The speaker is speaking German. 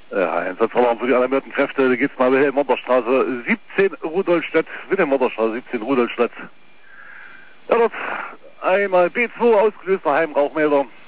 Ja, Einsatzalarm für die alarmierten Kräfte. Da geht's mal hier in Monterstraße 17 Rudolstadt. Wieder Monterstraße 17 Rudolstadt. Ja, dort einmal B2 ausgelöster Heimrauchmelder.